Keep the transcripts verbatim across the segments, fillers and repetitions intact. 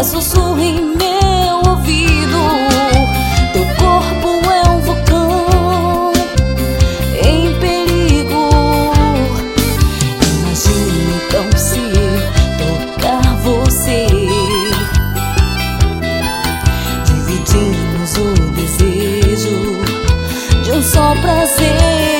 a sussurro em meu ouvido. Teu corpo é um vulcão em perigo. Imagine então se eu tocar você. Dividimos o desejo de um só prazer.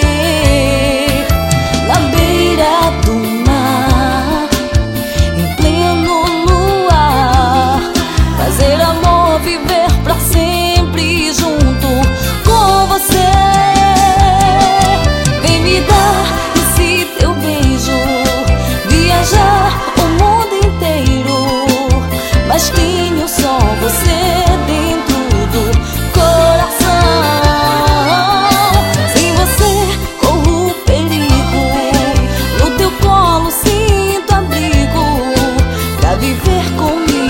Na beira do mar, em pleno luar, fazer amor, viver pra sempre junto com você. Vem me dar esse teu beijo, viajar o mundo inteiro, mas tenho só você dentro do coração. Sem você corro perigo, no teu colo sinto abrigo, pra viver comigo.